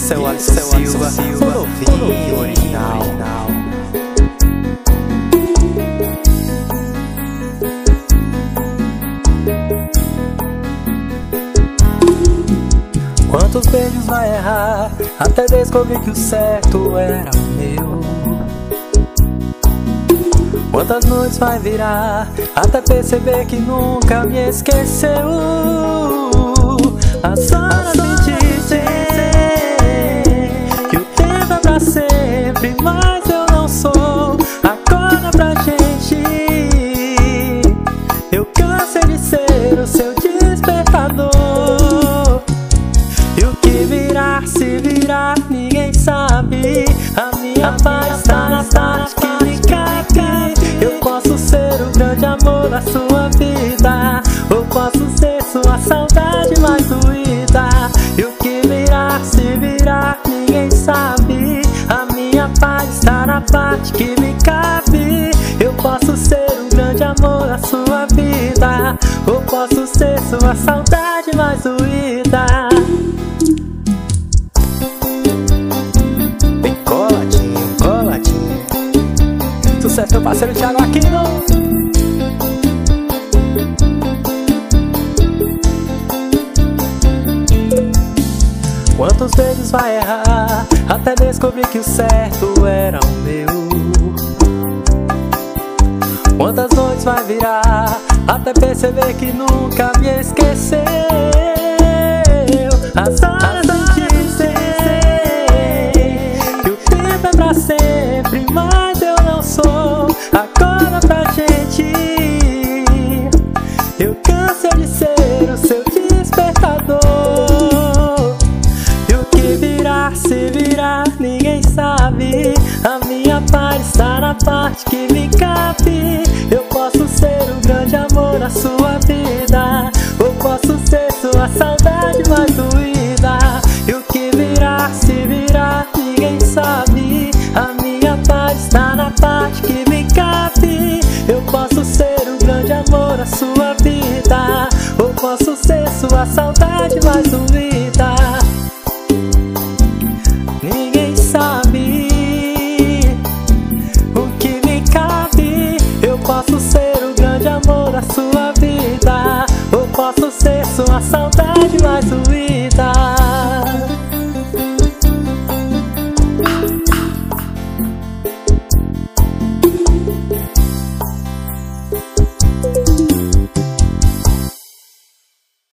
Esse é o Alisson Silva, o novinho original. Quantos beijos vai errar até descobrir que o certo era o meu? Quantas noites vai virar até perceber que nunca me esqueceu? As horas me dizem que o tempo é pra sempre, mas eu não sou. Acorda pra gente, eu cansei de ser o seu despertador. E o que virar, se virar, ninguém sabe. A minha paz está na parte que me cabe. Eu posso ser o grande amor da sua vida, ou posso ser sua saudade mais doída. E o que virar, se virar, ninguém sabe. A minha paz está na parte que me cabe. Eu posso ser o grande amor da sua vida, ou posso ser sua saudade mais doída. Bem coladinho, coladinho. Sucesso, meu parceiro Thiago Aquino. Quantos beijos vai errar até descobrir que o certo era o meu? Quantas noites vai virar até perceber que nunca me esqueceu? As horas me dizem que o tempo é pra sempre, mas eu não sou. Acorda pra gente, eu cansei de ser o seu despertador. Se virar, ninguém sabe. A minha paz está na parte que me cabe. Eu posso ser o grande amor da sua vida, ou posso ser sua saudade mais doída. E o que virar, se virar, ninguém sabe. A minha paz está na parte que me cabe. Eu posso ser o grande amor da sua vida, ou posso ser sua saudade mais doída. Ninguém sabe o que me cabe. Eu posso ser o grande amor da sua vida, ou posso ser sua saudade mais doída.